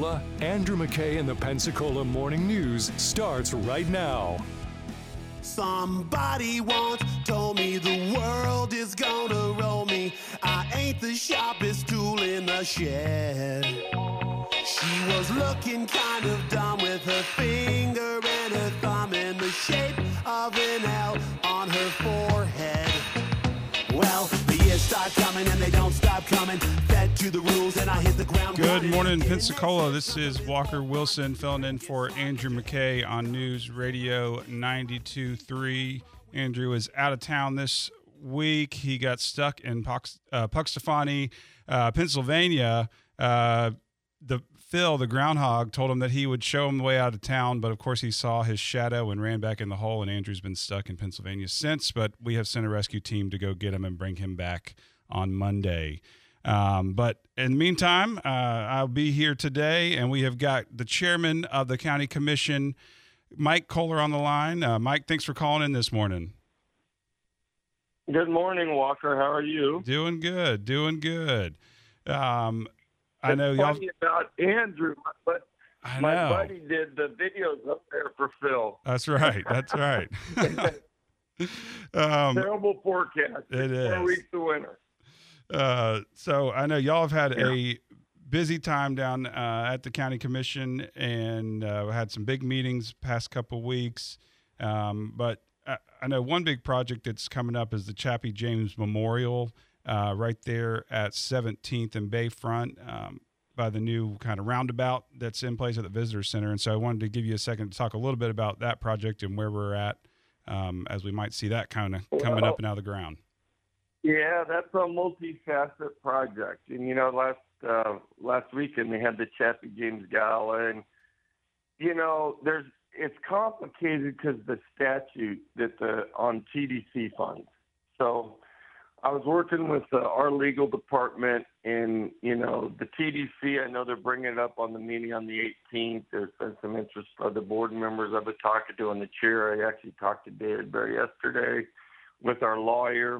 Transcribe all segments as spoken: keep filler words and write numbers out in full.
Pensacola, Andrew McKay and the Pensacola Morning News starts right now. Somebody once told me the world is gonna roll me. I ain't the sharpest tool in the shed. She was looking kind of dumb with her finger and her thumb in the shape of an L on her forehead. Well, the years start coming and they don't stop coming. Fed to the rules and I hit the ground. Good morning, Pensacola. This is Walker Wilson filling in for Andrew McKay on News Radio ninety-two point three. Andrew is out of town this week. He got stuck in Pux, uh, Puxtafani, uh, Pennsylvania. Uh, the Phil, the groundhog, told him that he would show him the way out of town, but of course he saw his shadow and ran back in the hole, and Andrew's been stuck in Pennsylvania since, but we have sent a rescue team to go get him and bring him back on Monday. Um, but in the meantime, uh, I'll be here today, and we have got the chairman of the county commission, Mike Kohler, on the line. Uh, Mike, thanks for calling in this morning. Good morning, Walker. How are you? Doing good, doing good. Um, I it's know y'all. Funny about Andrew, but I my know. buddy did the videos up there for Phil. That's right. That's right. um, Terrible forecast. It Four is. weeks of winter. Uh, so I know y'all have had a busy time down uh, at the county commission, and uh, had some big meetings past couple weeks. Um, but I, I know one big project that's coming up is the Chappie James Memorial. Uh, right there at seventeenth and Bayfront, um, by the new kind of roundabout that's in place at the Visitor Center. And so I wanted to give you a second to talk a little bit about that project and where we're at um, as we might see that kind of coming well, up and out of the ground. Yeah, that's a multifaceted project. And, you know, last uh, last weekend they had the Chappie James Gala. And, you know, there's it's complicated because the statute that the on T D C funds. So I was working with uh, our legal department, and, you know, the T D C, I know they're bringing it up on the meeting on the eighteenth. There's been some interest by the board members I've been talking to on the chair. I actually talked to David Bear yesterday with our lawyer.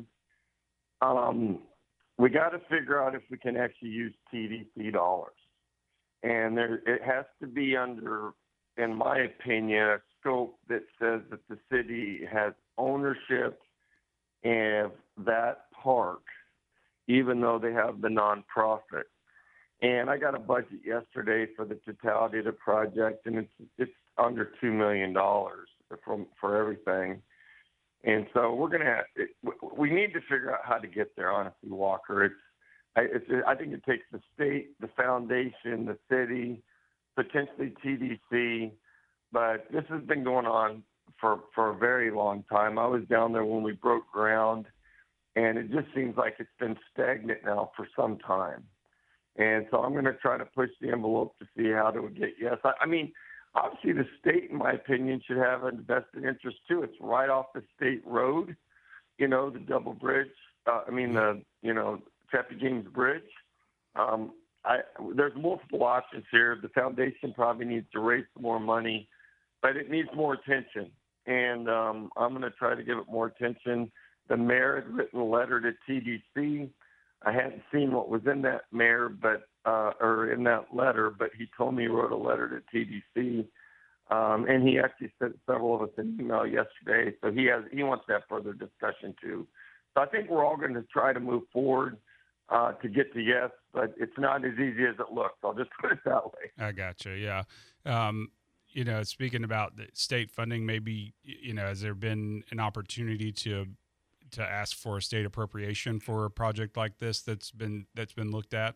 Um, we got to figure out if we can actually use T D C dollars. And there, it has to be under, in my opinion, a scope that says that the city has ownership of that park, even though they have the nonprofit. And I got a budget yesterday for the totality of the project, and it's it's under two million dollars from for everything. And so we're gonna have, it, we need to figure out how to get there. Honestly, Walker, it's I, it's I think it takes the state, the foundation, the city, potentially T D C, but this has been going on for for a very long time. I was down there when we broke ground, and it just seems like it's been stagnant now for some time. And so I'm going to try to push the envelope to see how to get yes. I, I mean, obviously the state, in my opinion, should have a vested interest too. It's right off the state road, you know, the double bridge. Uh, I mean, the, you know, Chappie James Bridge. Um, I, there's multiple options here. The foundation probably needs to raise some more money, but it needs more attention. And um, I'm going to try to give it more attention. The mayor had written a letter to T D C. I hadn't seen what was in that mayor, but uh, or in that letter, but he told me he wrote a letter to T D C, um, and he actually sent several of us an email yesterday. So he has he wants to have further discussion too. So I think we're all going to try to move forward uh, to get to yes, but it's not as easy as it looks. I'll just put it that way. I gotcha. Yeah. Um, you know, speaking about the state funding, maybe, you know, has there been an opportunity to to ask for a state appropriation for a project like this that's been that's been looked at?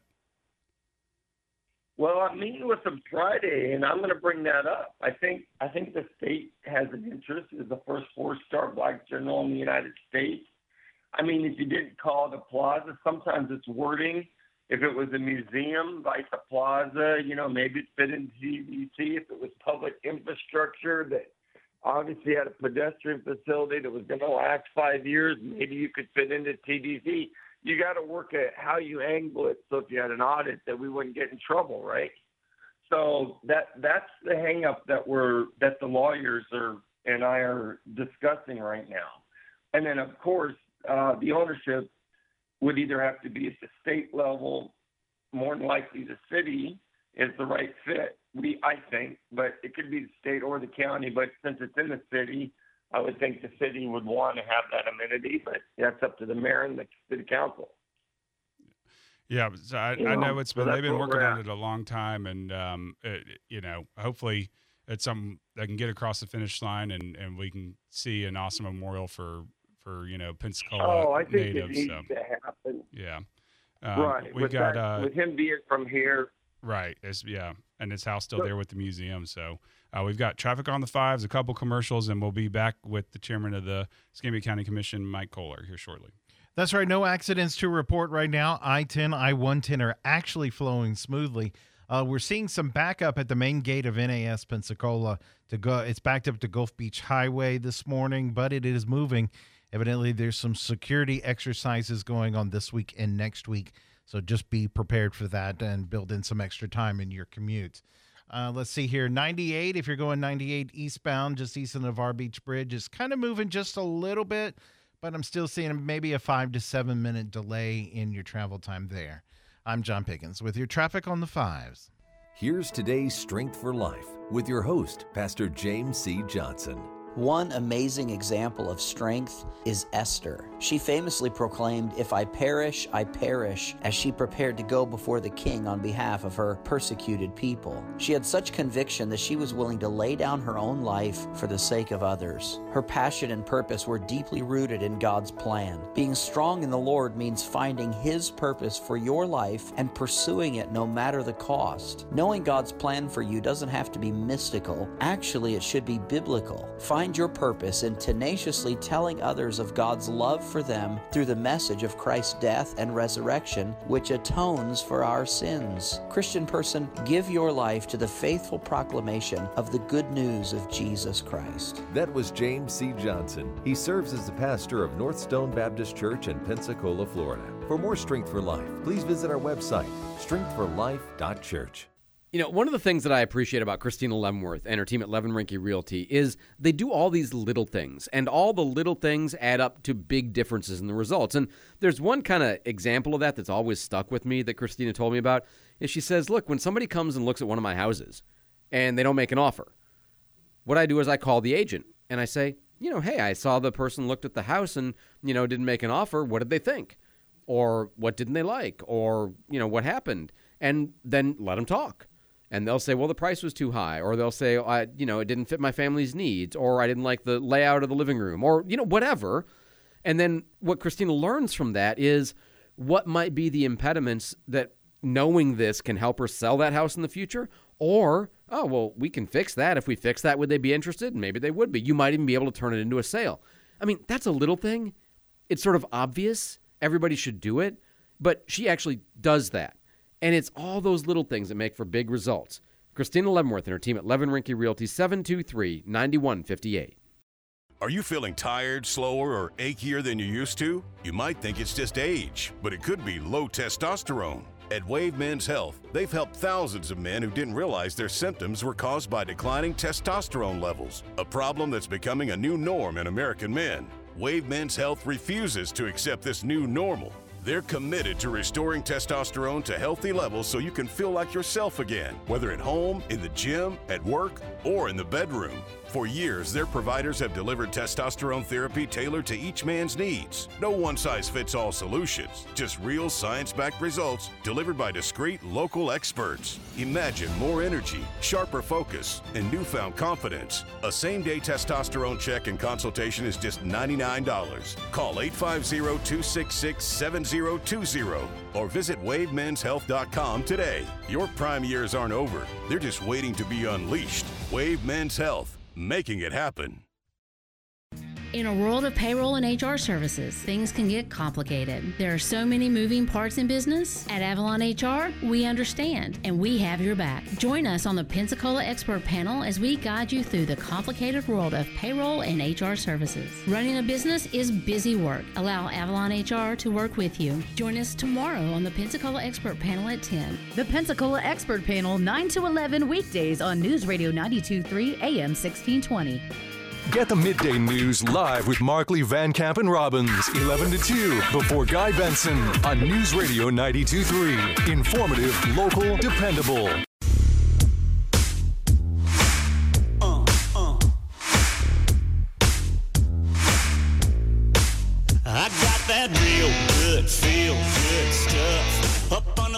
Well, I'm meeting with them Friday, and I'm going to bring that up. I think I think the state has an interest. It's the first four-star black general in the United States. I mean, if you didn't call it a plaza, sometimes it's wording. If it was a museum like the plaza, you know, maybe it fit into T D C. If it was public infrastructure that obviously had a pedestrian facility that was going to last five years, maybe you could fit into T D C. You got to work at how you angle it so if you had an audit that we wouldn't get in trouble, right? So that that's the hang up that we're that the lawyers are and I are discussing right now. And then, of course, uh, the ownership would either have to be at the state level, more than likely the city, is the right fit. We, I think, but it could be the state or the county. But since it's in the city, I would think the city would want to have that amenity. But that's up to the mayor and the city council. Yeah, so I, you know, I know it's been so they've been where working we're on at. it a long time, and um, it, you know, hopefully it's something that can get across the finish line, and, and we can see an awesome memorial for for you know Pensacola Oh, I think natives. it needs So, to happen. yeah, um, right. We with got that, uh, with him being from here. right. It's, yeah, and his house still So- there with the museum. So uh, we've got traffic on the fives, a couple commercials, and we'll be back with the chairman of the Escambia County Commission, Mike Kohler, here shortly. That's right. No accidents to report right now. I ten, I one ten are actually flowing smoothly. Uh, we're seeing some backup at the main gate of N A S Pensacola. To go, it's backed up to Gulf Beach Highway this morning, but it is moving. Evidently, there's some security exercises going on this week and next week. So just be prepared for that and build in some extra time in your commutes. Uh, let's see here. ninety-eight, if you're going ninety-eight eastbound, just east of Navarre Beach Bridge, is kind of moving just a little bit, but I'm still seeing maybe a five to seven minute delay in your travel time there. I'm John Pickens with your traffic on the fives. Here's today's Strength for Life with your host, Pastor James C. Johnson. One amazing example of strength is Esther. She famously proclaimed, "If I perish, I perish," as she prepared to go before the king on behalf of her persecuted people. She had such conviction that she was willing to lay down her own life for the sake of others. Her passion and purpose were deeply rooted in God's plan. Being strong in the Lord means finding His purpose for your life and pursuing it no matter the cost. Knowing God's plan for you doesn't have to be mystical. Actually, it should be biblical. Find your purpose in tenaciously telling others of God's love for them through the message of Christ's death and resurrection, which atones for our sins. Christian person, give your life to the faithful proclamation of the good news of Jesus Christ. That was James C. Johnson. He serves as the pastor of North Stone Baptist Church in Pensacola, Florida. For more Strength for Life, please visit our website, strength for life dot church. You know, one of the things that I appreciate about Christina Leavenworth and her team at Levin Rinke Realty is they do all these little things, and all the little things add up to big differences in the results. And there's one kind of example of that that's always stuck with me that Christina told me about, is she says, look, when somebody comes and looks at one of my houses and they don't make an offer, what I do is I call the agent and I say, you know, hey, I saw the person looked at the house and, you know, didn't make an offer. What did they think? Or what didn't they like? Or, you know, what happened? And then let them talk. And they'll say, well, the price was too high. Or they'll say, I, you know, it didn't fit my family's needs. Or I didn't like the layout of the living room. Or, you know, whatever. And then what Christina learns from that is what might be the impediments that knowing this can help her sell that house in the future. Or, oh, well, we can fix that. If we fix that, would they be interested? Maybe they would be. You might even be able to turn it into a sale. I mean, that's a little thing. It's sort of obvious. Everybody should do it. But she actually does that. And it's all those little things that make for big results. Christina Leavenworth and her team at Levin Rinke Realty, seven two three, nine one five eight. Are you feeling tired, slower, or achier than you used to? You might think it's just age, but it could be low testosterone. At Wave Men's Health, they've helped thousands of men who didn't realize their symptoms were caused by declining testosterone levels, a problem that's becoming a new norm in American men. Wave Men's Health refuses to accept this new normal. They're committed to restoring testosterone to healthy levels so you can feel like yourself again, whether at home, in the gym, at work, or in the bedroom. For years, their providers have delivered testosterone therapy tailored to each man's needs. No one-size-fits-all solutions, just real science-backed results delivered by discreet local experts. Imagine more energy, sharper focus, and newfound confidence. A same-day testosterone check and consultation is just ninety-nine dollars. Call eight five zero, two six six, seven zero two zero or visit wave mens health dot com today. Your prime years aren't over. They're just waiting to be unleashed. Wave Men's Health. Making it happen. In a world of payroll and H R services, things can get complicated. There are so many moving parts in business. At Avalon H R, we understand, and we have your back. Join us on the Pensacola Expert Panel as we guide you through the complicated world of payroll and H R services. Running a business is busy work. Allow Avalon H R to work with you. Join us tomorrow on the Pensacola Expert Panel at ten. The Pensacola Expert Panel, nine to eleven weekdays on News Radio ninety-two point three A M sixteen twenty. Get the midday news live with Markley, Van Camp, and Robbins, eleven to two, before Guy Benson on News Radio ninety-two point three. Informative, local, dependable.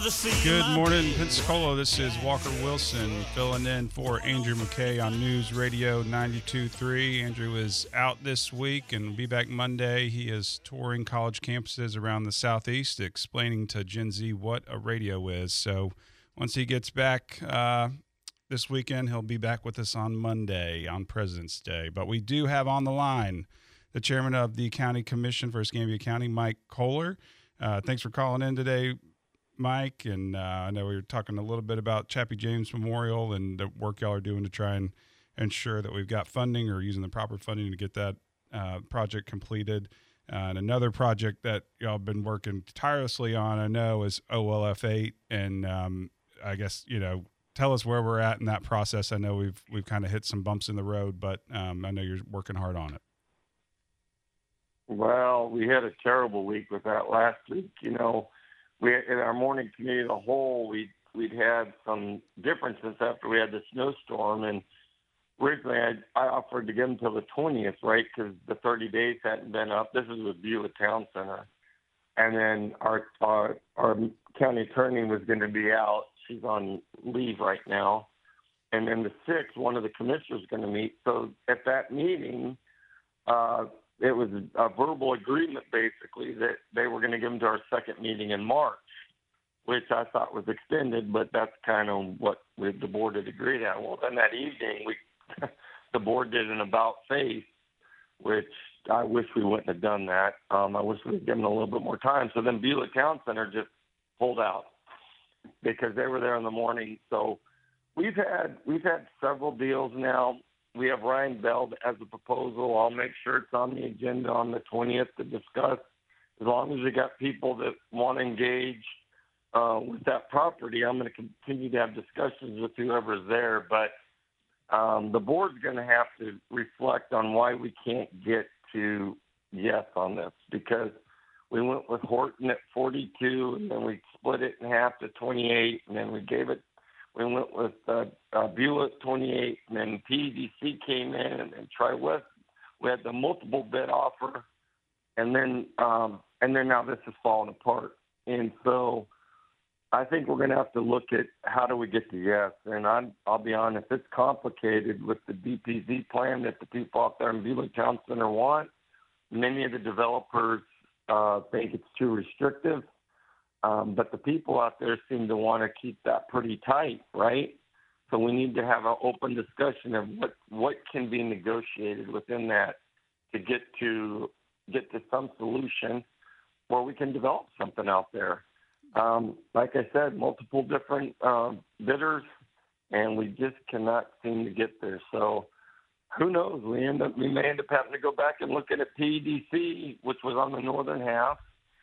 love to see Good my morning, baby. Pensacola. This is Walker Wilson filling in for Andrew McKay on News Radio ninety-two point three. Andrew is out this week and will be back Monday. He is touring college campuses around the Southeast, explaining to Gen Z what a radio is. So once he gets back uh, this weekend, he'll be back with us on Monday, on President's Day. But we do have on the line the chairman of the County Commission for Escambia County, Mike Kohler. Uh, thanks for calling in today, Mike. And uh, I know we were talking a little bit about Chappie James Memorial and the work y'all are doing to try and ensure that we've got funding or using the proper funding to get that uh, project completed. Uh, and another project that y'all have been working tirelessly on, I know, is O L F eight. And um, I guess, you know, tell us where we're at in that process. I know we've we've kind of hit some bumps in the road, but um, I know you're working hard on it. Well, we had a terrible week with that last week. You know, we in our morning committee of the whole, we we'd had some differences after we had the snowstorm, and originally I, I offered to give them till the twentieth, right, because the thirty days hadn't been up. This is with Beulah Town Center, and then our our, our county attorney was going to be out. She's on leave right now, and then the sixth, one of the commissioners is going to meet. So at that meeting, uh, it was a verbal agreement, basically, that they were going to give them to our second meeting in March, which I thought was extended, but that's kind of what we, the board had agreed on. Well, then that evening, we the board did an about face, which I wish we wouldn't have done that. Um, I wish we had given a little bit more time. So then Beulah Town Center just pulled out because they were there in the morning. So we've had we've had several deals now. We have Ryan Bell as a proposal. I'll make sure it's on the agenda on the twentieth to discuss. As long as we got people that want to engage uh, with that property, I'm going to continue to have discussions with whoever's there. But um, the board's going to have to reflect on why we can't get to yes on this, because we went with Horton at forty-two, and then we split it in half to twenty-eight, and then we gave it. We went with uh, uh, Beulah at twenty-eight, and then P D C came in, and then Tri-West. We had the multiple bid offer, and then um, and then now this is falling apart. And so I think we're going to have to look at how do we get to yes. And I'm, I'll be honest, it's complicated with the D P Z plan that the people out there in Beulah Town Center want. Many of the developers uh, think it's too restrictive. Um, but the people out there seem to want to keep that pretty tight, right? So we need to have an open discussion of what, what can be negotiated within that to get to get to some solution where we can develop something out there. Um, like I said, multiple different uh, bidders, and we just cannot seem to get there. So who knows? We end up we may end up having to go back and look at a P D C, which was on the northern half.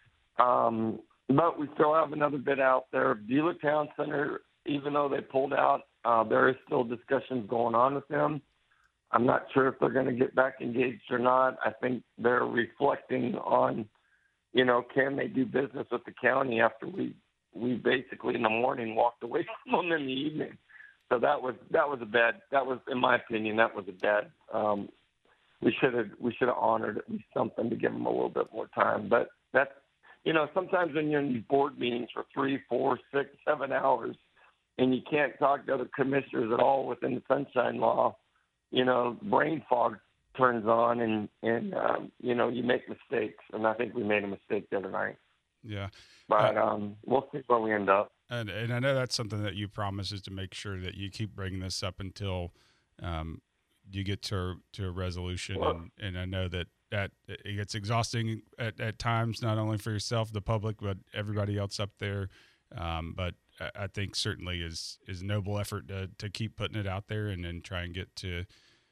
Um, But we still have another bid out there. Beulah Town Center, even though they pulled out, uh, there is still discussions going on with them. I'm not sure if they're going to get back engaged or not. I think they're reflecting on, you know, can they do business with the county after we we basically in the morning walked away from them in the evening. So that was that was a bad. That was, in my opinion, that was a bad. Um, we should have we should have honored at least something to give them a little bit more time. But that's. You know, sometimes when you're in these board meetings for three, four, six, seven hours, and you can't talk to other commissioners at all within the Sunshine Law, you know, brain fog turns on, and and um, you know, you make mistakes. And I think we made a mistake the other night. Yeah, but uh, um, we'll see where we end up. And and I know that's something that you promise is to make sure that you keep bringing this up until um, you get to to a resolution. Well, and and I know that. That it gets exhausting at, at times, not only for yourself, the public, but everybody else up there. Um, but I think certainly is is a noble effort to to keep putting it out there and then try and get to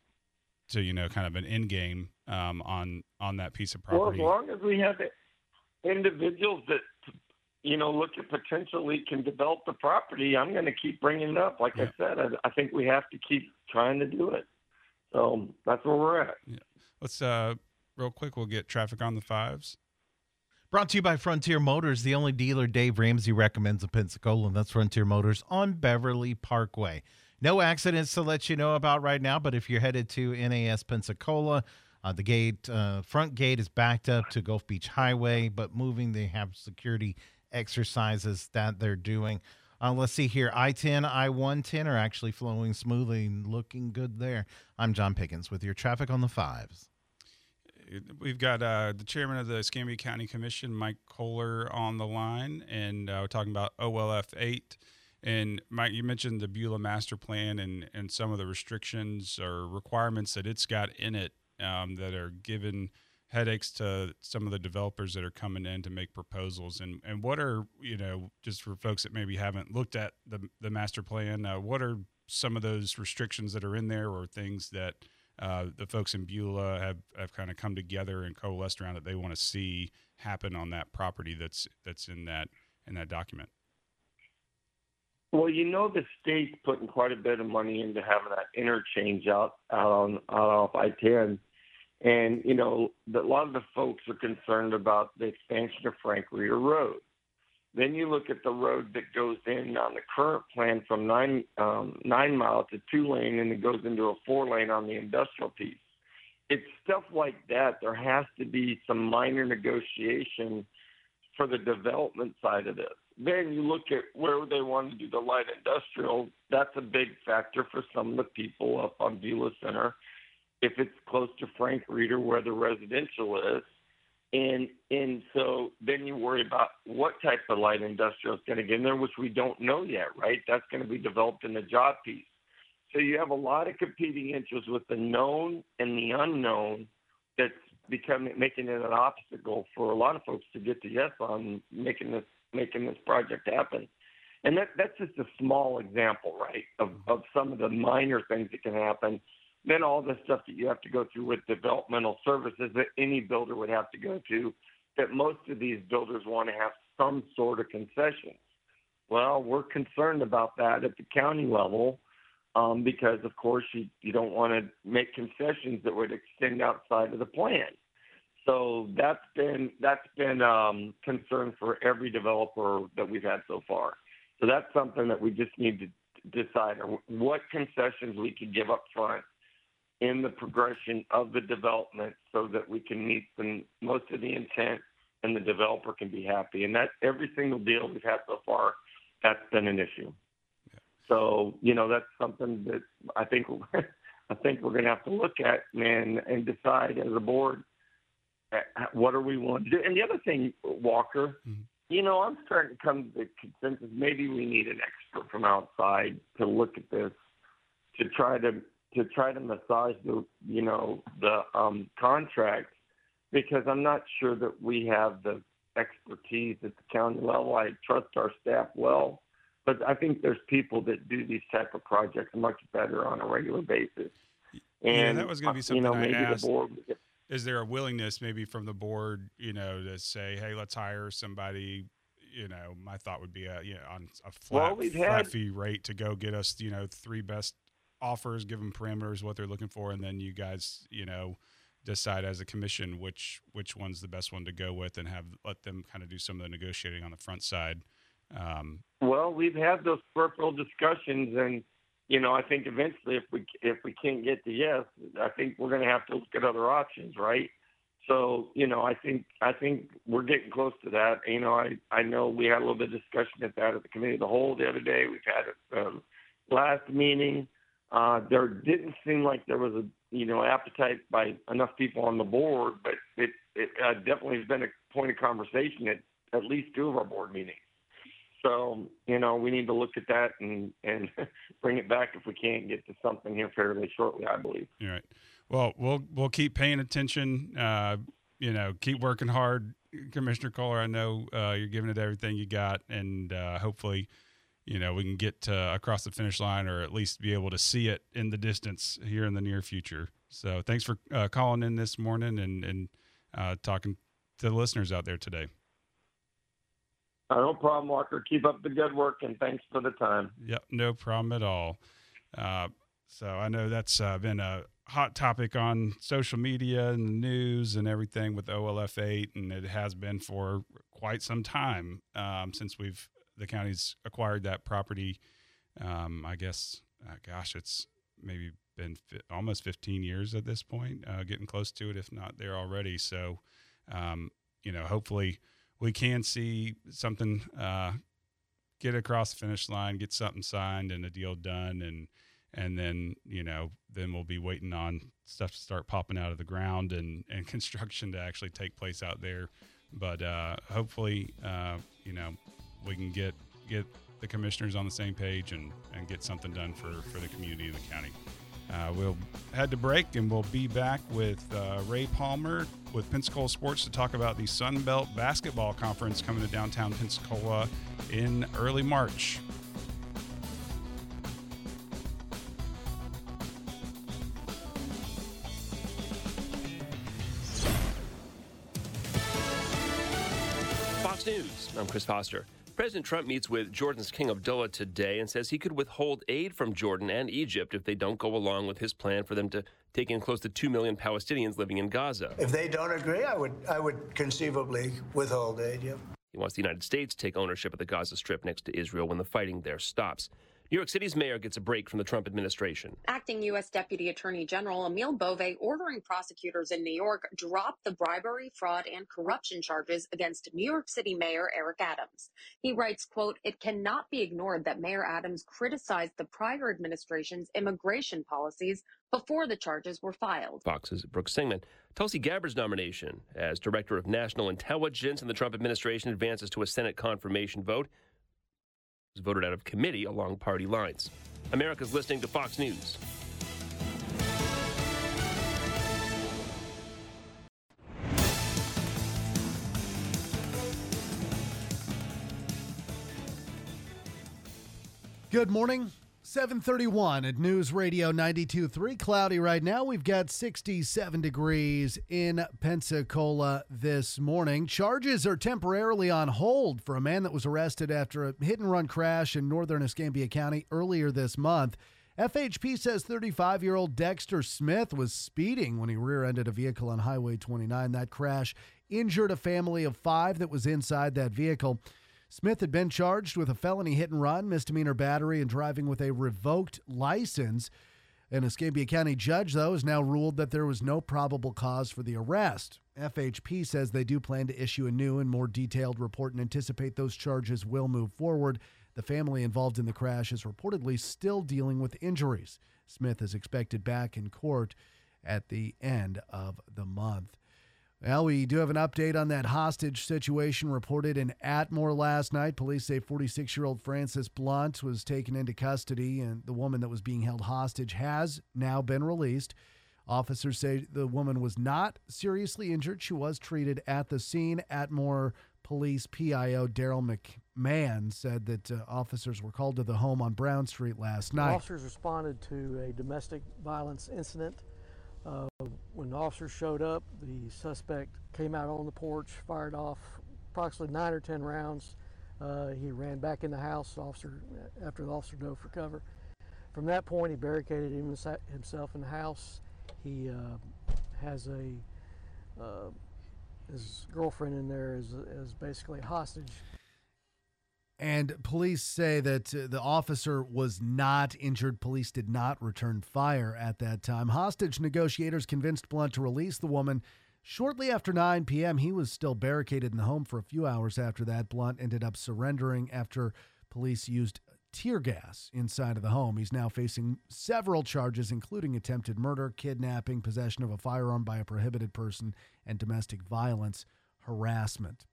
to you know kind of an end game um, on on that piece of property. Well, as long as we have individuals that you know look at potentially can develop the property, I'm going to keep bringing it up. Like yeah. I said, I, I think we have to keep trying to do it. So that's where we're at. Yeah. Let's. Uh, Real quick, we'll get traffic on the fives. Brought to you by Frontier Motors, the only dealer Dave Ramsey recommends in Pensacola, and that's Frontier Motors on Beverly Parkway. No accidents to let you know about right now, but if you're headed to N A S Pensacola, uh, the gate, uh, front gate is backed up to Gulf Beach Highway, but moving, they have security exercises that they're doing. Uh, let's see here. I ten, I one ten are actually flowing smoothly and looking good there. I'm John Pickens with your traffic on the fives. We've got uh, the chairman of the Escambia County Commission, Mike Kohler, on the line, and uh, we're talking about O L F eight. And Mike, you mentioned the Beulah Master Plan and, and some of the restrictions or requirements that it's got in it um, that are giving headaches to some of the developers that are coming in to make proposals. And, and what are, you know, just for folks that maybe haven't looked at the, the master plan, uh, what are some of those restrictions that are in there or things that Uh, the folks in Beulah have, have kind of come together and coalesced around that they want to see happen on that property that's that's in that in that document? Well, you know, the state's putting quite a bit of money into having that interchange out out on out off I ten, and you know, the, a lot of the folks are concerned about the expansion of Frank Reeder Road. Then you look at the road that goes in on the current plan from nine um, nine mile to two lane, and it goes into a four lane on the industrial piece. It's stuff like that. There has to be some minor negotiation for the development side of this. Then you look at where they want to do the light industrial. That's a big factor for some of the people up on Beulah Center. If it's close to Frank Reeder, where the residential is. And and so then you worry about what type of light industrial is going to get in there, which we don't know yet, right? That's going to be developed in the job piece. So you have a lot of competing interests with the known and the unknown that's becoming making it an obstacle for a lot of folks to get to yes on making this making this project happen. And that that's just a small example, right, of, of some of the minor things that can happen. Then all the stuff that you have to go through with developmental services that any builder would have to go to, that most of these builders want to have some sort of concessions. Well, we're concerned about that at the county level um, because, of course, you, you don't want to make concessions that would extend outside of the plan. So that's been that's been um, concern for every developer that we've had so far. So that's something that we just need to decide what concessions we can give up front in the progression of the development so that we can meet the, most of the intent and the developer can be happy. And that every single deal we've had so far, that's been an issue. Yeah. So, you know, that's something that I think I think we're going to have to look at and, and decide as a board, what are we willing to do? And the other thing, Walker, mm-hmm. you know, I'm starting to come to the consensus, maybe we need an expert from outside to look at this, to try to to try to massage the, you know, the um, contract, because I'm not sure that we have the expertise at the county level. I trust our staff well, but I think there's people that do these type of projects much better on a regular basis. And, yeah, that was going to be something you know, I maybe asked. The board, is there a willingness maybe from the board, you know, to say, hey, let's hire somebody, you know, my thought would be a, you know, on a flat, well, we've flat had, fee rate to go get us, you know, three best offers, give them parameters, what they're looking for, and then you guys, you know, decide as a commission which which one's the best one to go with, and have let them kind of do some of the negotiating on the front side. Um, well, we've had those peripheral discussions, and you know, I think eventually, if we if we can't get to yes, I think we're going to have to look at other options, right? So, you know, I think I think we're getting close to that. You know, I I know we had a little bit of discussion at that at the committee of the whole the other day. We've had it um, last meeting. Uh, there didn't seem like there was a, you know, appetite by enough people on the board, but it, it uh, definitely has been a point of conversation at at least two of our board meetings. So, you know, we need to look at that and, and bring it back if we can't get to something here fairly shortly, I believe. All right. Well, we'll we'll keep paying attention. Uh, you know, keep working hard, Commissioner Kohler. I know uh, you're giving it everything you got, and uh, hopefully, you know, we can get uh, across the finish line, or at least be able to see it in the distance here in the near future. So thanks for uh, calling in this morning and, and uh, talking to the listeners out there today. Uh, no problem, Walker. Keep up the good work, and thanks for the time. Yep, no problem at all. Uh, so I know that's uh, been a hot topic on social media and the news and everything with O L F eight, and it has been for quite some time um, since we've the county's acquired that property. Um, I guess, uh, gosh, it's maybe been fi- almost fifteen years at this point, uh, getting close to it, if not there already. So, um, you know, hopefully we can see something uh, get across the finish line, get something signed and a deal done, and and then you know then we'll be waiting on stuff to start popping out of the ground and, and construction to actually take place out there. But uh, hopefully, uh, you know, we can get get the commissioners on the same page and, and get something done for, for the community and the county. Uh, we'll head to break, and we'll be back with uh, Ray Palmer with Pensacola Sports to talk about the Sun Belt Basketball Conference coming to downtown Pensacola in early March. Fox News, I'm Chris Foster. President Trump meets with Jordan's King Abdullah today and says he could withhold aid from Jordan and Egypt if they don't go along with his plan for them to take in close to two million Palestinians living in Gaza. If they don't agree, I would I would conceivably withhold aid, yeah. He wants the United States to take ownership of the Gaza Strip next to Israel when the fighting there stops. New York City's mayor gets a break from the Trump administration. Acting U S Deputy Attorney General Emil Bove ordering prosecutors in New York drop the bribery, fraud, and corruption charges against New York City Mayor Eric Adams. He writes, quote, "It cannot be ignored that Mayor Adams criticized the prior administration's immigration policies before the charges were filed." Fox's Brooke Singman. Tulsi Gabbard's nomination as Director of National Intelligence in the Trump administration advances to a Senate confirmation vote. Was voted out of committee along party lines. America's listening to Fox News. Good morning. seven thirty-one at News Radio ninety-two point three. Cloudy right now. We've got sixty-seven degrees in Pensacola this morning. Charges are temporarily on hold for a man that was arrested after a hit-and-run crash in northern Escambia County earlier this month. F H P says thirty-five-year-old Dexter Smith was speeding when he rear-ended a vehicle on Highway twenty-nine. That crash injured a family of five that was inside that vehicle. Smith had been charged with a felony hit-and-run, misdemeanor battery, and driving with a revoked license. An Escambia County judge, though, has now ruled that there was no probable cause for the arrest. F H P says they do plan to issue a new and more detailed report and anticipate those charges will move forward. The family involved in the crash is reportedly still dealing with injuries. Smith is expected back in court at the end of the month. Well, we do have an update on that hostage situation reported in Atmore last night. Police say forty-six-year-old Frances Blunt was taken into custody, and the woman that was being held hostage has now been released. Officers say the woman was not seriously injured. She was treated at the scene. Atmore Police P I O Daryl McMahon said that uh, officers were called to the home on Brown Street last night. Officers responded to a domestic violence incident. Uh, when the officers showed up, the suspect came out on the porch, fired off approximately nine or ten rounds. Uh, he ran back in the house officer, after the officer dove for cover. From that point, he barricaded himself in the house. He uh, has a uh, his girlfriend in there as, as basically a hostage. And police say that uh, the officer was not injured. Police did not return fire at that time. Hostage negotiators convinced Blunt to release the woman. Shortly after nine p.m., he was still barricaded in the home for a few hours after that. Blunt ended up surrendering after police used tear gas inside of the home. He's now facing several charges, including attempted murder, kidnapping, possession of a firearm by a prohibited person, and domestic violence harassment.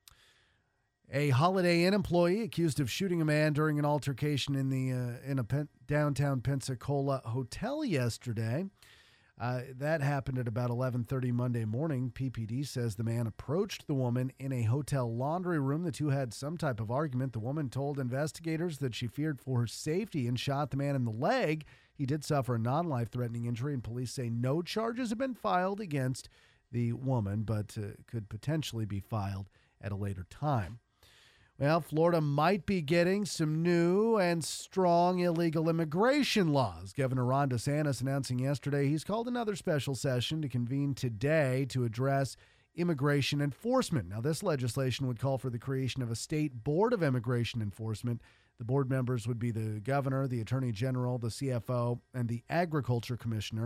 A Holiday Inn employee accused of shooting a man during an altercation in the uh, in a pen, downtown Pensacola hotel yesterday. Uh, that happened at about eleven thirty Monday morning. P P D says the man approached the woman in a hotel laundry room. The two had some type of argument. The woman told investigators that she feared for her safety and shot the man in the leg. He did suffer a non-life-threatening injury, and police say no charges have been filed against the woman, but uh, could potentially be filed at a later time. Well, Florida might be getting some new and strong illegal immigration laws. Governor Ron DeSantis announcing yesterday he's called another special session to convene today to address immigration enforcement. Now, this legislation would call for the creation of a state board of immigration enforcement. The board members would be the governor, the attorney general, the C F O, and the agriculture commissioner.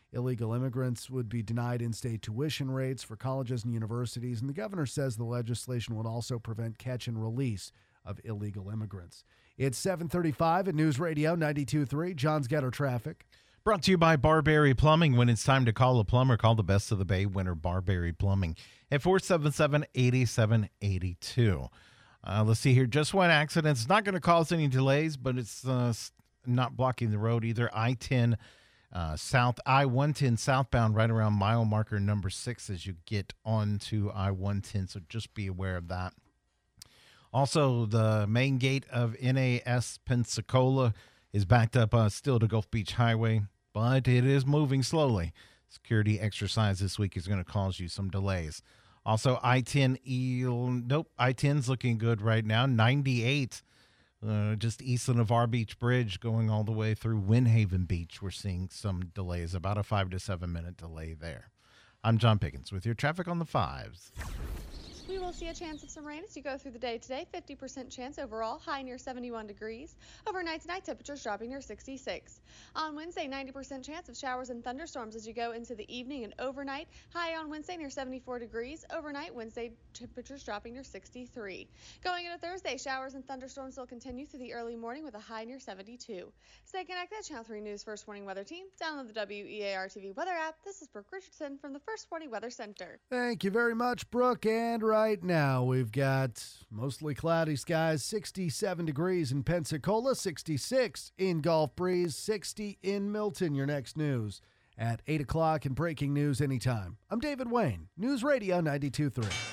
Illegal immigrants would be denied in-state tuition rates for colleges and universities, and the governor says the legislation would also prevent catch and release of illegal immigrants. It's seven thirty-five at News Radio ninety-two point three. John's Ghetto Traffic. Brought to you by Barberry Plumbing. When it's time to call a plumber, call the best of the Bay winner, Barberry Plumbing, at four seven seven, eight seven eight two. Uh, let's see here. Just one accident. It's not going to cause any delays, but it's uh, not blocking the road either. I ten uh, south, I one ten southbound right around mile marker number six as you get onto I one ten, so just be aware of that. Also, the main gate of N A S Pensacola is backed up uh, still to Gulf Beach Highway, but it is moving slowly. Security exercise this week is going to cause you some delays. Also, I ten, nope, I ten's looking good right now. ninety-eight, uh, just east of Navarre Beach Bridge, going all the way through Windhaven Beach. We're seeing some delays, about a five to seven minute delay there. I'm John Pickens with your traffic on the fives. We will see a chance of some rain as you go through the day today. fifty percent chance overall, high near seventy-one degrees. Overnight tonight, temperatures dropping near sixty-six. On Wednesday, ninety percent chance of showers and thunderstorms as you go into the evening and overnight. High on Wednesday near seventy-four degrees. Overnight, Wednesday, temperatures dropping near sixty-three. Going into Thursday, showers and thunderstorms will continue through the early morning with a high near seventy-two. Stay connected, Channel three News First Warning Weather Team. Download the W E A R T V weather app. This is Brooke Richardson from the First Warning Weather Center. Thank you very much, Brooke. And right now we've got mostly cloudy skies, sixty-seven degrees in Pensacola, sixty-six in Gulf Breeze, sixty in Milton. Your next news at eight o'clock and breaking news anytime. I'm David Wayne, News Radio ninety-two point three.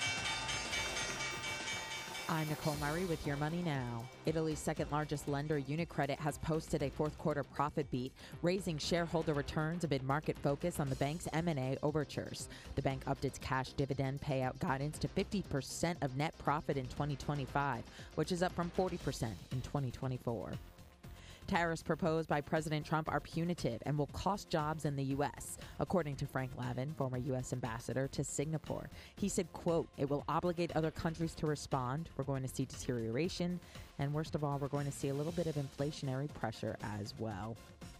I'm Nicole Murray with Your Money Now. Italy's second largest lender, UniCredit, has posted a fourth quarter profit beat, raising shareholder returns amid market focus on the bank's M and A overtures. The bank upped its cash dividend payout guidance to fifty percent of net profit in twenty twenty-five, which is up from forty percent in twenty twenty-four. Tariffs proposed by President Trump are punitive and will cost jobs in the U S, according to Frank Lavin, former U S ambassador to Singapore. He said, quote, "It will obligate other countries to respond. We're going to see deterioration. And worst of all, we're going to see a little bit of inflationary pressure as well."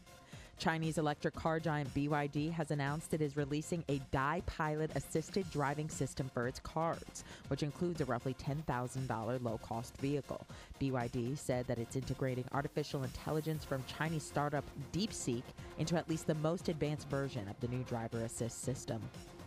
Chinese electric car giant B Y D has announced it is releasing a Di-Pilot assisted driving system for its cars, which includes a roughly ten thousand dollars low-cost vehicle. B Y D said that it's integrating artificial intelligence from Chinese startup DeepSeek into at least the most advanced version of the new driver assist system.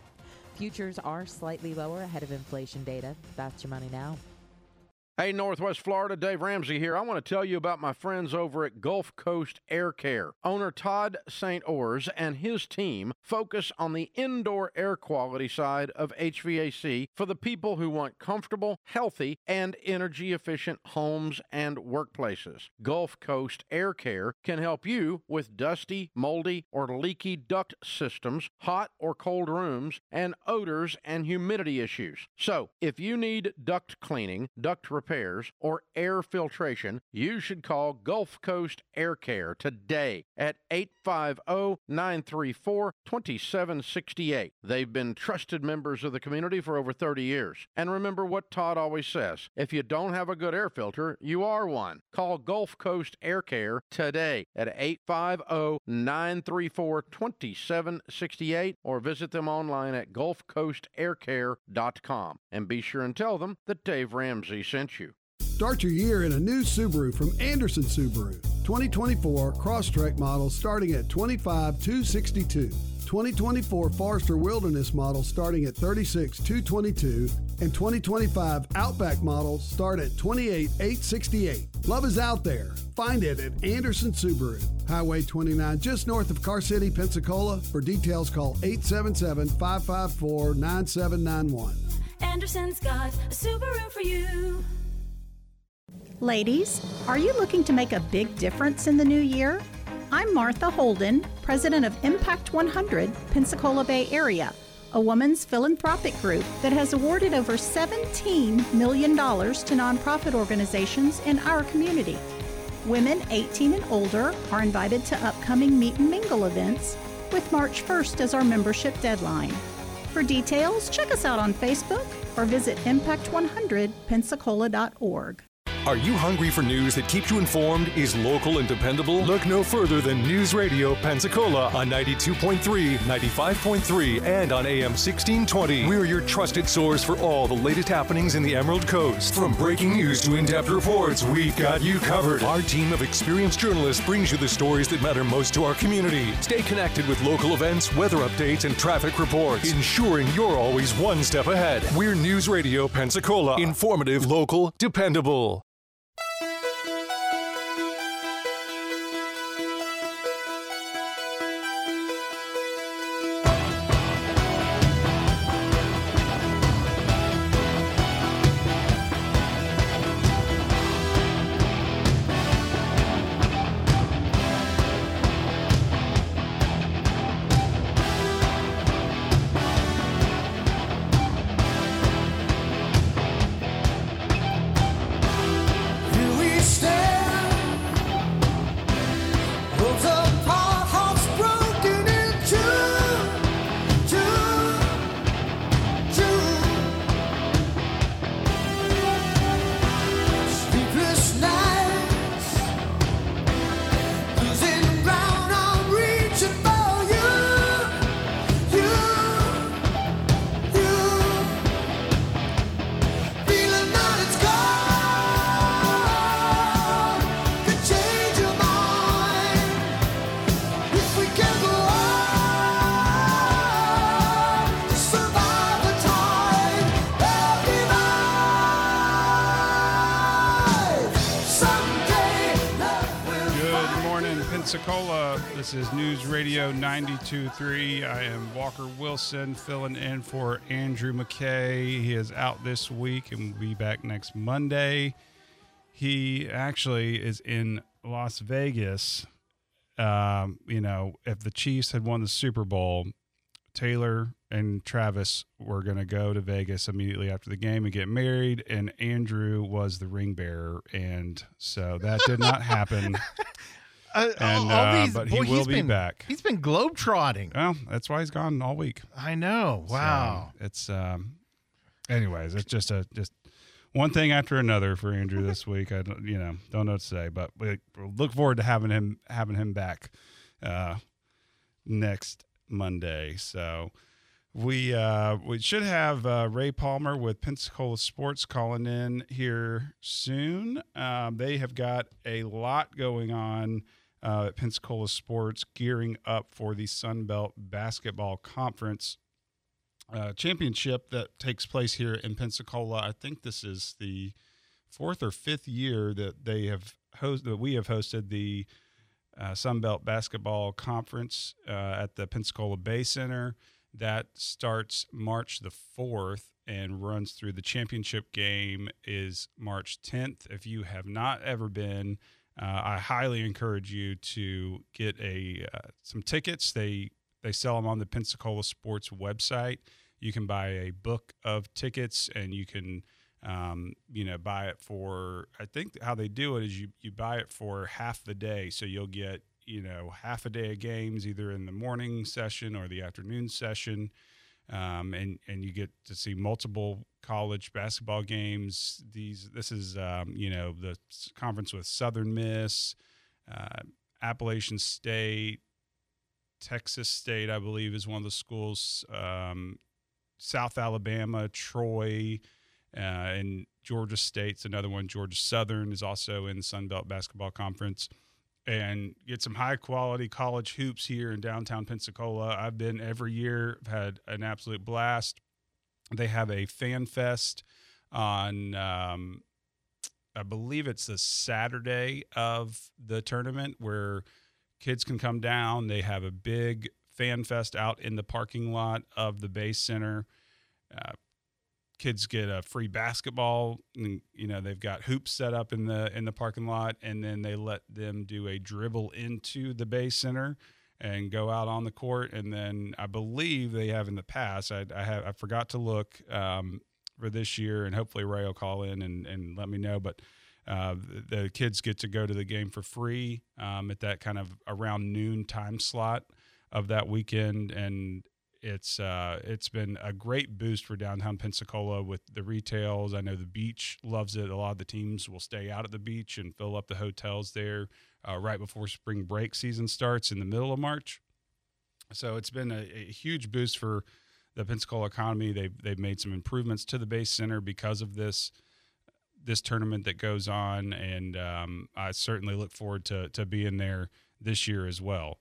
Futures are slightly lower ahead of inflation data. That's Your Money Now. Hey, Northwest Florida, Dave Ramsey here. I want to tell you about my friends over at Gulf Coast Air Care. Owner Todd Saint Ors and his team focus on the indoor air quality side of H V A C for the people who want comfortable, healthy, and energy-efficient homes and workplaces. Gulf Coast Air Care can help you with dusty, moldy, or leaky duct systems, hot or cold rooms, and odors and humidity issues. So, if you need duct cleaning, duct repair, repairs, or air filtration, you should call Gulf Coast Air Care today at eight five zero, nine three four, two seven six eight. They've been trusted members of the community for over thirty years. And remember what Todd always says, if you don't have a good air filter, you are one. Call Gulf Coast Air Care today at eight five zero, nine three four, two seven six eight or visit them online at gulf coast air care dot com. And be sure and tell them that Dave Ramsey sent you. Start your year in a new Subaru from Anderson Subaru. twenty twenty-four Crosstrek models starting at twenty-five thousand two hundred sixty-two dollars. twenty twenty-four Forester Wilderness models starting at thirty-six thousand two hundred twenty-two dollars. And twenty twenty-five Outback models start at twenty-eight thousand eight hundred sixty-eight dollars. Love is out there. Find it at Anderson Subaru. Highway twenty-nine, just north of Car City, Pensacola. For details, call eight seven seven, five five four, nine seven nine one. Anderson's got a Subaru for you. Ladies, are you looking to make a big difference in the new year? I'm Martha Holden, president of Impact one hundred, Pensacola Bay Area, a women's philanthropic group that has awarded over seventeen million dollars to nonprofit organizations in our community. Women eighteen and older are invited to upcoming Meet and Mingle events, with March first as our membership deadline. For details, check us out on Facebook or visit impact one hundred pensacola dot org. Are you hungry for news that keeps you informed, is local and dependable? Look no further than News Radio Pensacola on ninety-two point three, ninety-five point three, and on A M sixteen twenty. We're your trusted source for all the latest happenings in the Emerald Coast. From breaking news to in-depth reports, we've got you covered. Our team of experienced journalists brings you the stories that matter most to our community. Stay connected with local events, weather updates, and traffic reports, ensuring you're always one step ahead. We're News Radio Pensacola. Informative, local, dependable. Pensacola. This is News Radio ninety-two point three. I am Walker Wilson filling in for Andrew McKay. He is out this week and will be back next Monday. He actually is in Las Vegas. Um, you know, if the Chiefs had won the Super Bowl, Taylor and Travis were going to go to Vegas immediately after the game and get married, and Andrew was the ring bearer, and so that did not happen. Uh, and, all uh, these, but boy, he will he's be been, back. He's been globetrotting. Well, that's why he's gone all week. I know. Wow. So it's um. Anyways, it's just a just one thing after another for Andrew this week. I don't, you know don't know what to say, but we look forward to having him having him back uh, next Monday. So we uh, we should have uh, Ray Palmer with Pensacola Sports calling in here soon. Um, they have got a lot going on. Uh, at Pensacola Sports, gearing up for the Sun Belt Basketball Conference uh, Championship that takes place here in Pensacola. I think this is the fourth or fifth year that they have host that we have hosted the uh, Sun Belt Basketball Conference uh, at the Pensacola Bay Center. That starts March the fourth and runs through the championship game is March tenth. If you have not ever been, Uh, I highly encourage you to get a uh, some tickets. They they sell them on the Pensacola Sports website. You can buy a book of tickets, and you can um, you know buy it for. I think how they do it is you you buy it for half the day, so you'll get you know half a day of games either in the morning session or the afternoon session. Um, and, and you get to see multiple college basketball games. These this is um, you know the conference with Southern Miss, uh, Appalachian State, Texas State, I believe, is one of the schools. Um, South Alabama, Troy, uh, and Georgia State's another one. Georgia Southern is also in the Sun Belt Basketball Conference. And get some high-quality college hoops here in downtown Pensacola. I've been every year, I've had an absolute blast. They have a fan fest on, um, I believe it's the Saturday of the tournament where kids can come down. They have a big fan fest out in the parking lot of the Bay Center. Uh, kids get a free basketball, and, you know, they've got hoops set up in the in the parking lot, and then they let them do a dribble into the Bay Center and go out on the court. And then I believe they have in the past, I, I have I forgot to look um, for this year, and hopefully Ray will call in and, and let me know. But uh, the, the kids get to go to the game for free um, at that kind of around noon time slot of that weekend, and it's uh, it's been a great boost for downtown Pensacola with the retails. I know the beach loves it. A lot of the teams will stay out at the beach and fill up the hotels there uh, right before spring break season starts in the middle of March. So it's been a, a huge boost for the Pensacola economy. They've they've made some improvements to the base center because of this this tournament that goes on, and um, I certainly look forward to to being there this year as well.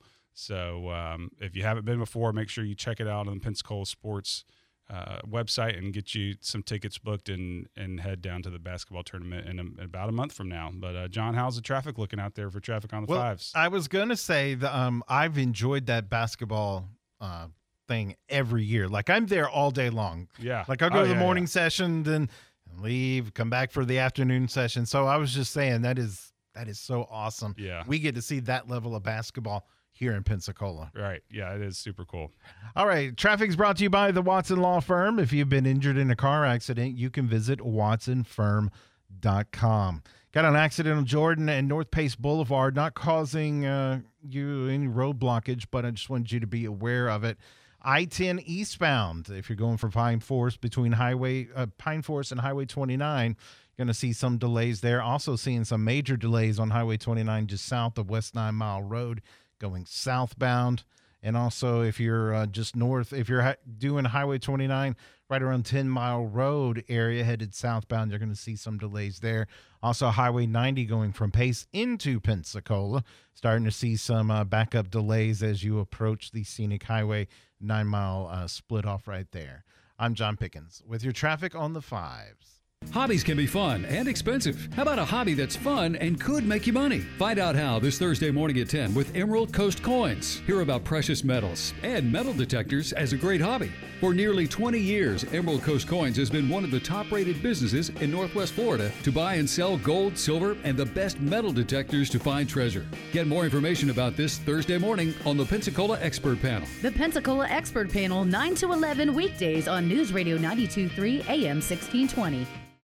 So um, if you haven't been before, make sure you check it out on the Pensacola Sports uh, website and get you some tickets booked and and head down to the basketball tournament in, a, in about a month from now. But uh, John, how's the traffic looking out there for Traffic on the well, Fives? I was going to say that um, I've enjoyed that basketball uh, thing every year. Like I'm there all day long. Yeah. Like I'll go Oh, to the yeah, morning yeah. session, then leave, come back for the afternoon session. So I was just saying that is that is so awesome. Yeah. We get to see that level of basketball here in Pensacola. Right. Yeah, it is super cool. All right. Traffic's brought to you by the Watson Law Firm. If you've been injured in a car accident, you can visit watson firm dot com. Got an accident on Jordan and North Pace Boulevard, not causing uh, you any road blockage, but I just wanted you to be aware of it. I ten eastbound, if you're going from Pine Forest between Highway uh, Pine Forest and Highway twenty-nine, going to see some delays there. Also seeing some major delays on Highway twenty-nine just south of West Nine Mile Road going southbound. And also if you're uh, just north, if you're ha- doing Highway twenty-nine right around ten Mile Road area headed southbound, you're going to see some delays there. Also Highway ninety going from Pace into Pensacola, starting to see some uh, backup delays as you approach the scenic Highway nine mile uh, split off right there. I'm John Pickens with your Traffic on the Fives. Hobbies can be fun and expensive. How about a hobby that's fun and could make you money? Find out how this Thursday morning at ten with Emerald Coast Coins. Hear about precious metals and metal detectors as a great hobby. For nearly twenty years, Emerald Coast Coins has been one of the top-rated businesses in Northwest Florida to buy and sell gold, silver, and the best metal detectors to find treasure. Get more information about this Thursday morning on the Pensacola Expert Panel. The Pensacola Expert Panel, nine to eleven weekdays on News Radio ninety-two point three A M sixteen twenty.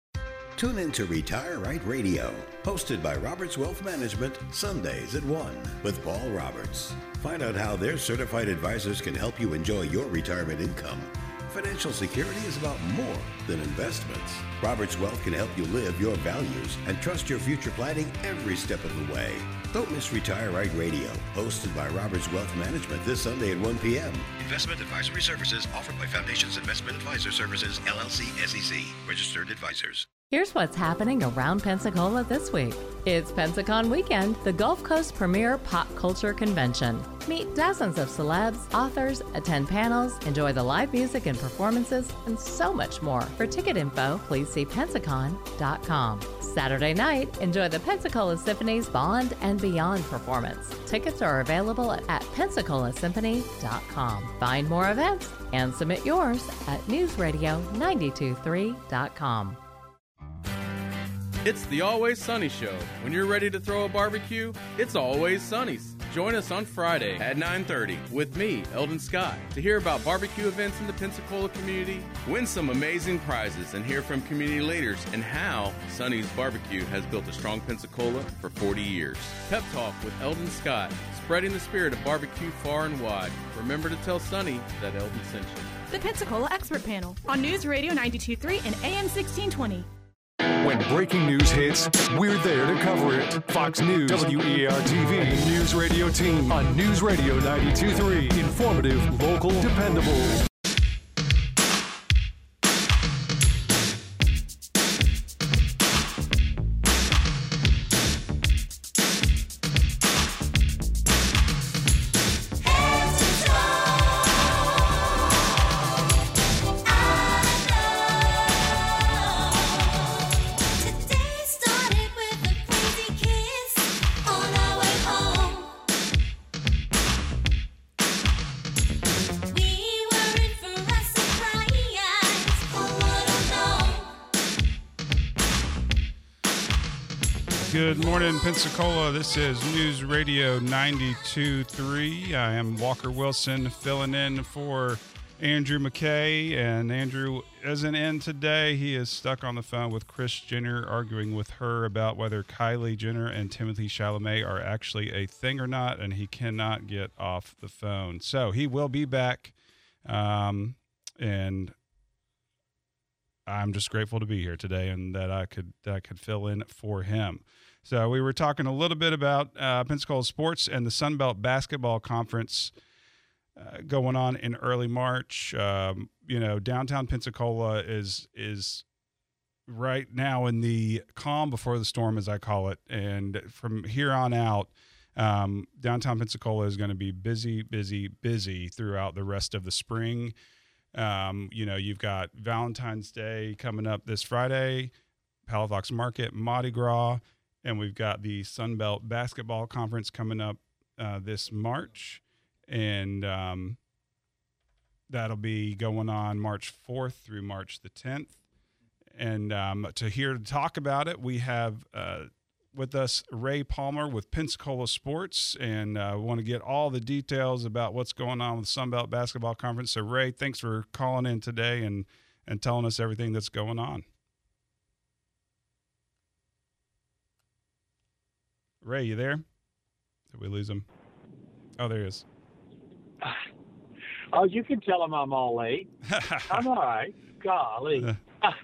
Tune in to Retire Right Radio, hosted by Roberts Wealth Management, Sundays at one with Paul Roberts. Find out how their certified advisors can help you enjoy your retirement income. Financial security is about more than investments. Roberts Wealth can help you live your values and trust your future planning every step of the way. Don't miss Retire Right Radio, hosted by Roberts Wealth Management this Sunday at one p.m. Investment advisory services offered by Foundations Investment Advisor Services, L L C, S E C, registered advisors. Here's what's happening around Pensacola this week. It's Pensacon Weekend, the Gulf Coast premier pop culture convention. Meet dozens of celebs, authors, attend panels, enjoy the live music and performances, and so much more. For ticket info, please see pensacon dot com. Saturday night, enjoy the Pensacola Symphony's Bond and Beyond performance. Tickets are available at pensacola symphony dot com. Find more events and submit yours at news radio ninety-two point three dot com. It's the Always Sunny Show. When you're ready to throw a barbecue, it's Always Sunny's. Join us on Friday at nine thirty with me, Eldon Scott, to hear about barbecue events in the Pensacola community, win some amazing prizes, and hear from community leaders and how Sunny's Barbecue has built a strong Pensacola for forty years. Pep Talk with Eldon Scott, spreading the spirit of barbecue far and wide. Remember to tell Sunny that Eldon sent you. The Pensacola Expert Panel on News Radio ninety-two point three and A M sixteen twenty. When breaking news hits, we're there to cover it. Fox News, W E A R T V, and News Radio Team on News Radio ninety-two point three. Informative, local, dependable. Good morning, Pensacola. This is News Radio ninety-two point three. I am Walker Wilson filling in for Andrew McKay, and Andrew isn't in today. He is stuck on the phone with Kris Jenner, arguing with her about whether Kylie Jenner and Timothée Chalamet are actually a thing or not, and he cannot get off the phone. So he will be back Um, and I'm just grateful to be here today and that I could that I could fill in for him. So we were talking a little bit about uh, Pensacola sports and the Sun Belt Basketball Conference uh, going on in early March. Um, you know, downtown Pensacola is is right now in the calm before the storm, as I call it. And from here on out, um, downtown Pensacola is going to be busy, busy, busy throughout the rest of the spring. Um, you know, you've got Valentine's Day coming up this Friday, Palafox Market, Mardi Gras, and we've got the Sun Belt Basketball Conference coming up uh, this March. And um, that'll be going on March fourth through March the tenth. And um, to here to talk about it, we have uh, with us Ray Palmer with Pensacola Sports, and uh, we want to get all the details about what's going on with the Sun Belt Basketball Conference. So, Ray, thanks for calling in today and, and telling us everything that's going on. Ray, you there? Did we lose him? Oh, there he is. Oh, you can tell him I'm all late. I'm all right. Golly.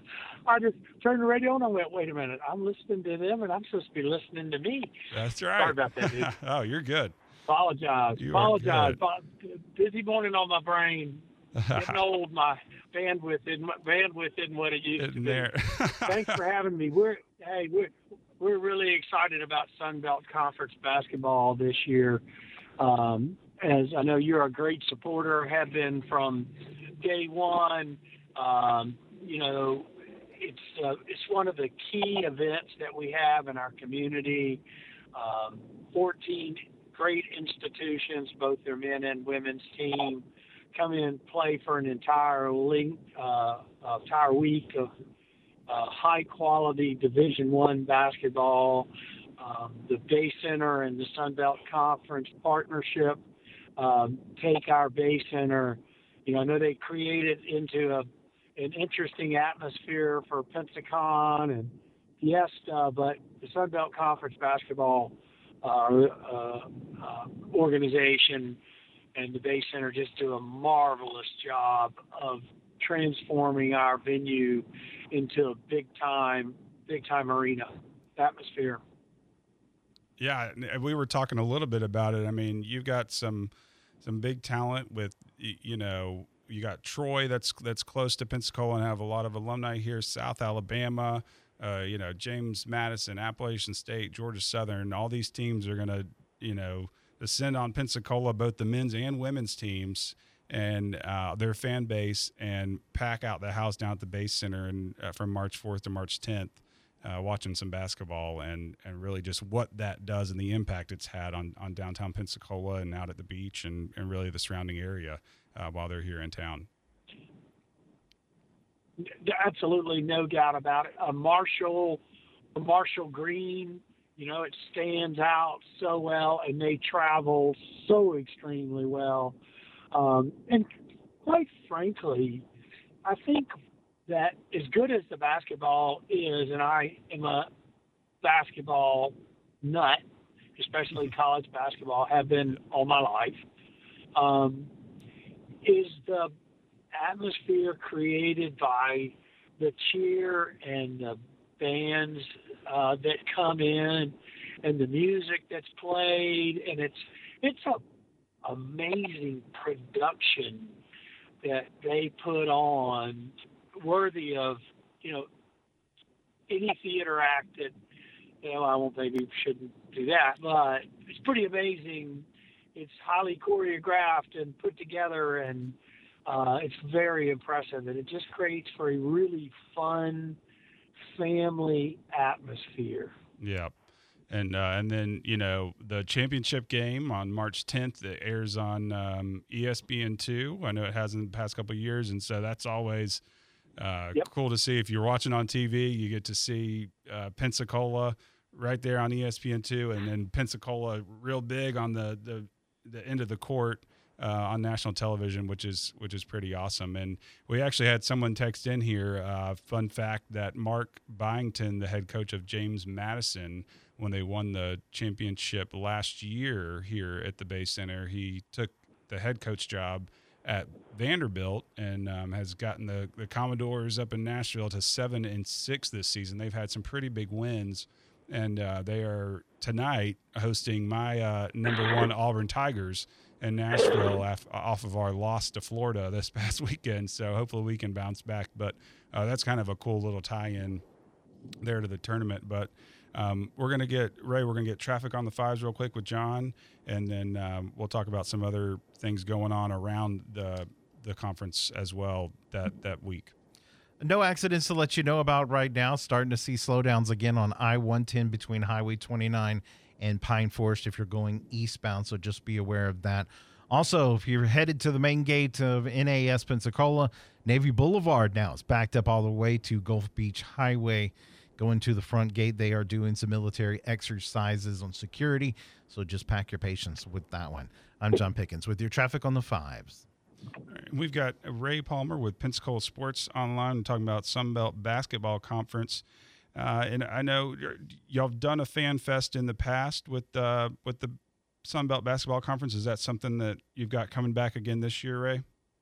I just turned the radio on and I went, wait a minute, I'm listening to them and I'm supposed to be listening to me. That's right. Sorry about that, dude. Oh, you're good. Apologize. You Apologize. Busy morning on my brain. Getting old, my bandwidth isn't, bandwidth isn't what it used Isn't to be. there. Thanks for having me. We're hey, we're we're really excited about Sun Belt Conference basketball this year. Um, as I know you're a great supporter, have been from day one. Um, you know, it's uh, it's one of the key events that we have in our community. Um, fourteen great institutions, both their men and women's team, come in and play for an entire length, uh, entire week of uh, high quality Division One basketball. Um, the Bay Center and the Sun Belt Conference partnership um, take our Bay Center. You know, I know they created into a an interesting atmosphere for Pensacon and Fiesta, but the Sun Belt Conference basketball uh, uh, uh, organization and the Bay Center just do a marvelous job of transforming our venue into a big time, big time arena atmosphere. Yeah, we were talking a little bit about it. I mean, you've got some some big talent with, you know, you got Troy that's that's close to Pensacola and have a lot of alumni here, South Alabama, uh, you know, James Madison, Appalachian State, Georgia Southern. All these teams are going to, you know, descend on Pensacola, both the men's and women's teams and uh, their fan base, and pack out the house down at the Bay Center and uh, from March fourth to March tenth. Uh, watching some basketball and, and really just what that does and the impact it's had on, on downtown Pensacola and out at the beach and, and really the surrounding area uh, while they're here in town. Absolutely, no doubt about it. Uh, Marshall, Marshall Green, you know, it stands out so well, and they travel so extremely well. Um, and quite frankly, I think that as good as the basketball is, and I am a basketball nut, especially college basketball, have been all my life, um, is the atmosphere created by the cheer and the bands uh, that come in and the music that's played. And it's, it's a amazing production that they put on, worthy of, you know, any theater act that, you know, I won't maybe shouldn't do that, but it's pretty amazing. It's highly choreographed and put together, and uh, it's very impressive. And it just creates for a really fun family atmosphere. Yeah. And uh, and then, you know, the championship game on March tenth that airs on um, E S P N two. I know it has in the past couple of years, and so that's always Uh, yep. Cool to see. If you're watching on T V, you get to see uh, Pensacola right there on E S P N two, and then Pensacola real big on the the, the end of the court uh, on national television, which is which is pretty awesome. And we actually had someone text in here. Uh, fun fact that Mark Byington, the head coach of James Madison, when they won the championship last year here at the Bay Center, he took the head coach job at Vanderbilt and um, has gotten the, the Commodores up in Nashville to seven and six this season. They've had some pretty big wins, and uh, they are tonight hosting my uh, number one Auburn Tigers in Nashville af- off of our loss to Florida this past weekend. So hopefully we can bounce back. But uh, that's kind of a cool little tie-in there to the tournament. But um, we're going to get, Ray, we're going to get traffic on the fives real quick with John, and then um, we'll talk about some other things going on around the the conference as well that, that week. No accidents to let you know about right now. Starting to see slowdowns again on I one ten between Highway twenty-nine and Pine Forest if you're going eastbound, so just be aware of that. Also, if you're headed to the main gate of N A S Pensacola, Navy Boulevard now is backed up all the way to Gulf Beach Highway. Going to the front gate, they are doing some military exercises on security, so just pack your patience with that one. I'm John Pickens with your traffic on the fives. We've got Ray Palmer with Pensacola Sports Online talking about Sunbelt Basketball Conference. Uh, and I know y'all have done a fan fest in the past with uh, with the Sunbelt Basketball Conference. Is that something that you've got coming back again this year, Ray?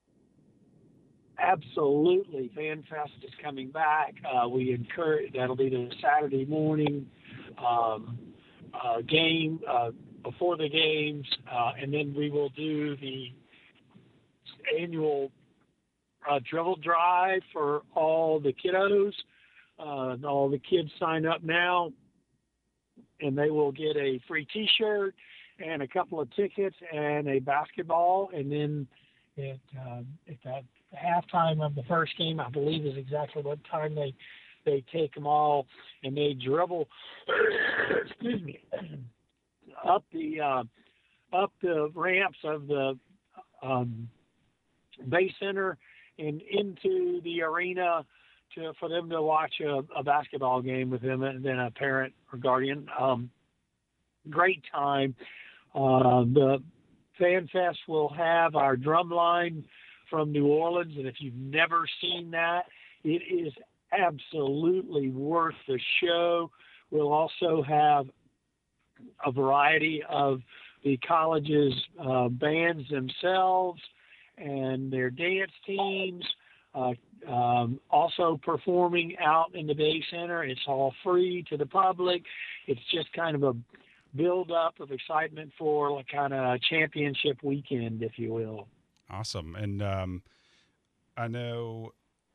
Absolutely. Fan Fest is coming back. Uh, we encourage, that'll be the Saturday morning um, uh, game uh, before the games, uh, and then we will do the annual uh, dribble drive for all the kiddos. Uh, all the kids sign up now, and they will get a free T-shirt and a couple of tickets and a basketball. And then at, uh, at that halftime of the first game, I believe is exactly what time they they take them all, and they dribble. excuse me, up the uh, up the ramps of the um, Bay Center and into the arena to for them to watch a, a basketball game with them and then a parent or guardian. Um, great time. Uh, the Fan Fest will have our drum line from New Orleans, and if you've never seen that, it is absolutely worth the show. We'll also have a variety of the college's uh, bands themselves and their dance teams, uh, um, also performing out in the Bay Center. It's all free to the public. It's just kind of a build-up of excitement for like kind of a championship weekend, if you will. Awesome. And um, I know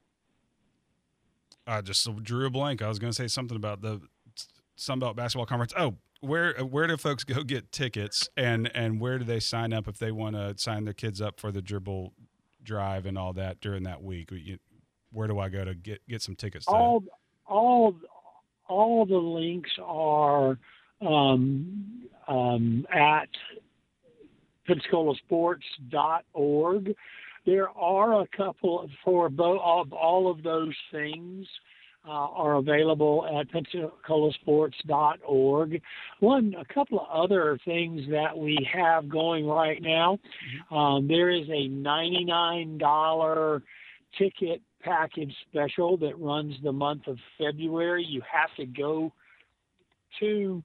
I just drew a blank. I was going to say something about the Sunbelt Basketball Conference. Oh, where where do folks go get tickets, and, and where do they sign up if they want to sign their kids up for the dribble drive and all that during that week? Where do I go to get, get some tickets to all, all, all the links are um, um, at Pensacola Sports dot org. There are a couple for both of all of those things uh, are available at Pensacola Sports dot org. One, a couple of other things that we have going right now. Mm-hmm. Um, there is a ninety-nine dollars ticket package special that runs the month of February. You have to go to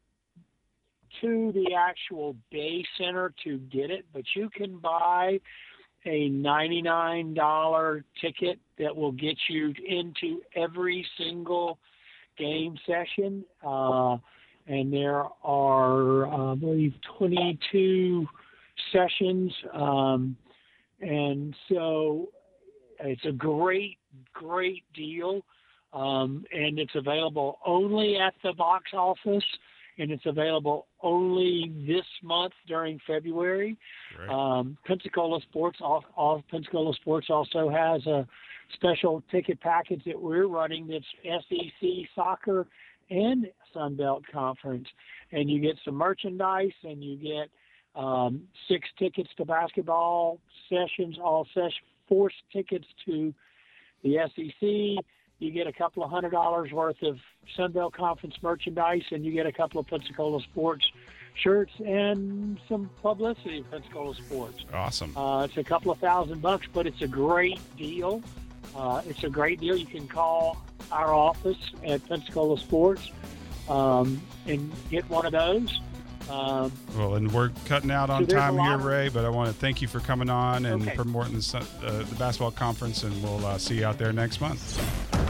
to the actual Bay Center to get it, but you can buy a ninety-nine dollars ticket that will get you into every single game session. Uh, and there are, uh, I believe, twenty-two sessions. Um, and so it's a great, great deal. Um, and it's available only at the box office. And it's available only this month during February. Right. Um, Pensacola Sports, all, all, Pensacola Sports also has a special ticket package that we're running that's S E C soccer and Sunbelt Conference. And you get some merchandise, and you get um, six tickets to basketball sessions, all sessions, four tickets to the S E C. You get a couple of hundred dollars worth of Sunbelt Conference merchandise, and you get a couple of Pensacola Sports shirts and some publicity of Pensacola Sports. Awesome. Uh, it's a couple of thousand bucks, but it's a great deal. Uh, it's a great deal. You can call our office at Pensacola Sports um, and get one of those. Um, Well, and we're cutting out on So there's a time lot here, of- Ray, but I want to thank you for coming on and Okay. promoting the, uh, the basketball conference, and we'll uh, see you out there next month.